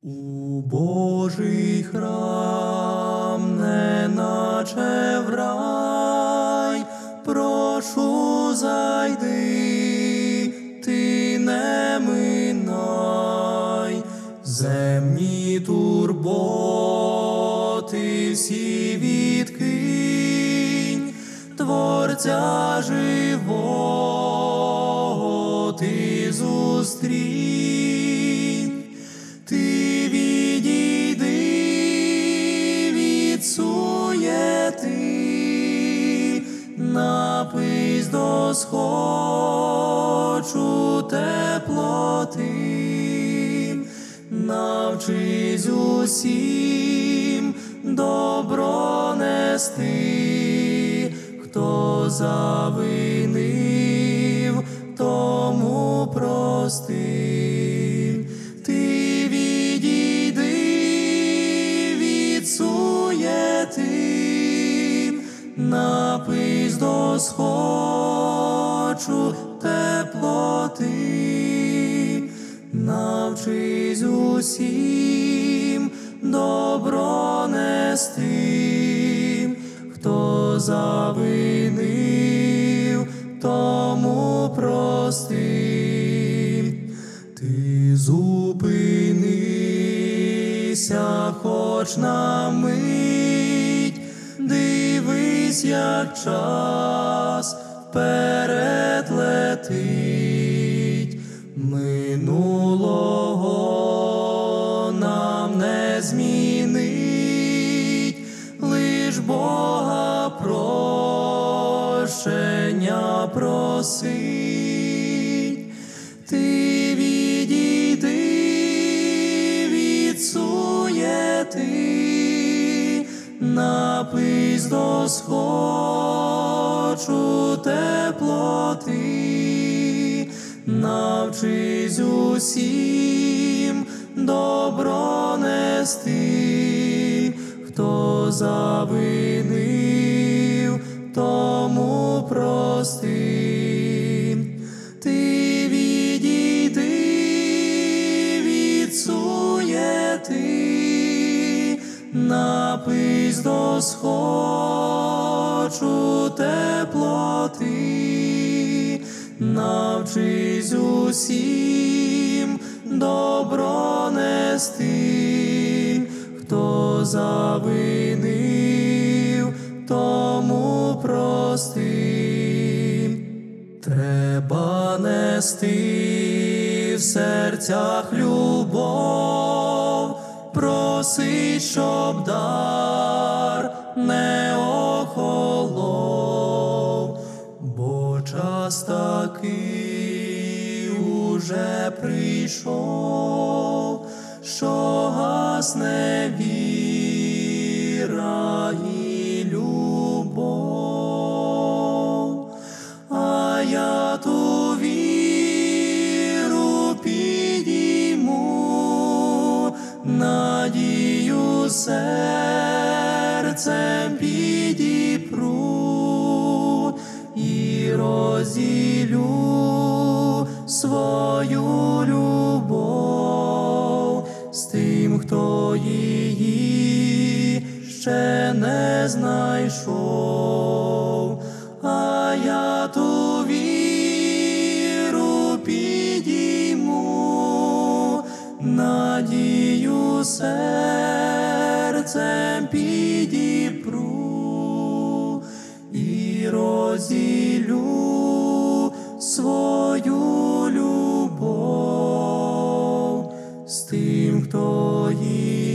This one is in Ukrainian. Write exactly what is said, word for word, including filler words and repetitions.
У Божий храм, неначе в рай, прошу зайди, ти не минай, земні турботи всі відкинь, Творця живого ти зустрінь. Ти відійди від суєти, напись до схочу теплоти, навчись усім добро нести, хто завинив, тому прости. Напись до схочу теплоти, навчись усім добро нести, хто завинив, тому прости. Ти зупинися хоч на мить, дивись, як час вперед летить. Минулого нам не змінить, лиш Бога прощення просить. Ти відійди від суєти, напись до схочу теплоти, навчись усім добро нести, хто завинив, тому прости. Ти відійди від суєти, напись до схочу теплоти, навчись усім добро нести, хто завинив, тому прости. Треба нести в серцях любов, просить, щоб дар не охолов, бо час такий уже прийшов, що гасне віра і любов. А я ту віру підійму, надію серцем підіпру і розділю свою любов з тим, хто її ще не знайшов. А я ту віру підійму, надію серцем підіпру і розділю свою любов з тим, хто її